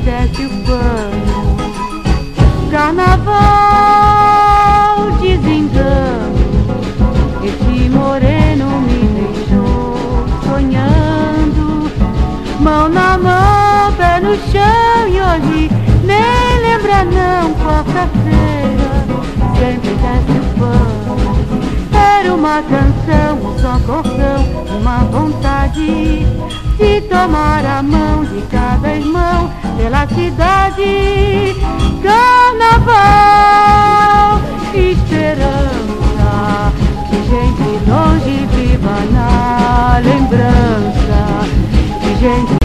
desce o pano. Carnaval, desengano, esse moreno me deixou sonhando. Mão na mão, pé no chão, e hoje nem lembra não. Quarta-feira, sempre desce o pano. Era uma canção, um só cordão, uma vontade de tomar a mão de cada irmão pela cidade. Carnaval.